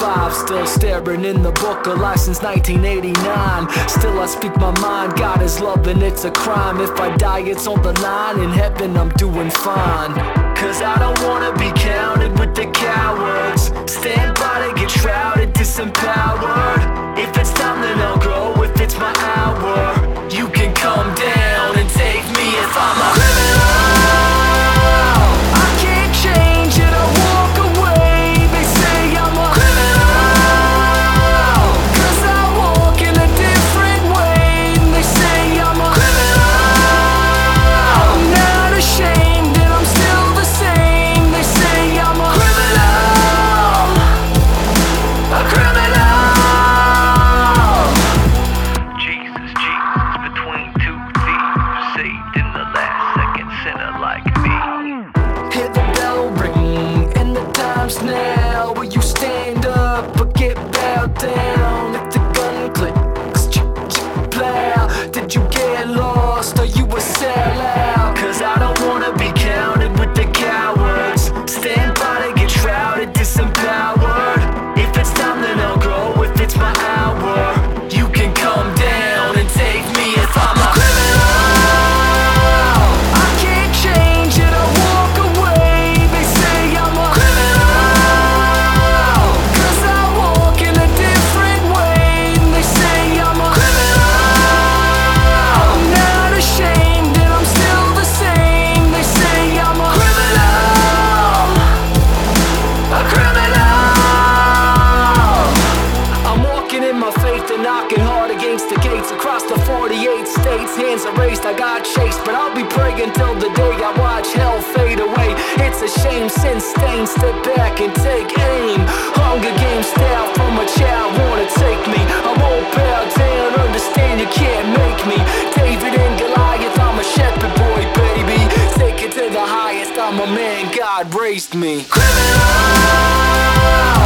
25, still staring in the book of life since 1989. Still I speak my mind, God is love and it's a crime. If I die it's on the line, in heaven I'm doing fine. Cause I don't wanna be counted with the cowards. Stand by to get shrouded, disempowered. If it's time then I'll grow, if it's my hour. You can come down and take me if I'm a criminal. I can't change it, I walk away. They say I'm a criminal, cause I walk in a different way. And they say I'm a criminal, I'm not ashamed and I'm still the same. They say I'm a criminal, a criminal. Jesus, between two thieves, saved in the last second, sinner like me. Hear the bell ring and the time's now. Will you stand up or get bowed down? If the gun clicks, plow. Did you get lost? Are you a sellout? Cause I don't wanna be counted with the cowards. Stand by to get shrouded, disempowered. If it's time then I'll grow, if it's my hour. You can come down and take me if I'm a criminal. I can't change it, I walk away. They say I'm a criminal, cause I walk in a different way. And they say I'm a criminal, I'm not ashamed and I'm still the same. They say I'm a criminal, a criminal. I'm walking in my faith and knocking hard against the gates. Across the 48 states, hands are raised, I got chased. But I'll be praying till the day I watch hell fade away. It's a shame, sin stained, step back and take aim. Hunger Games style from a child, wanna take me. I won't bow down, understand you can't make me. David and Goliath, I'm a shepherd boy, baby. Take it to the highest, I'm a man, God raised me. Criminal.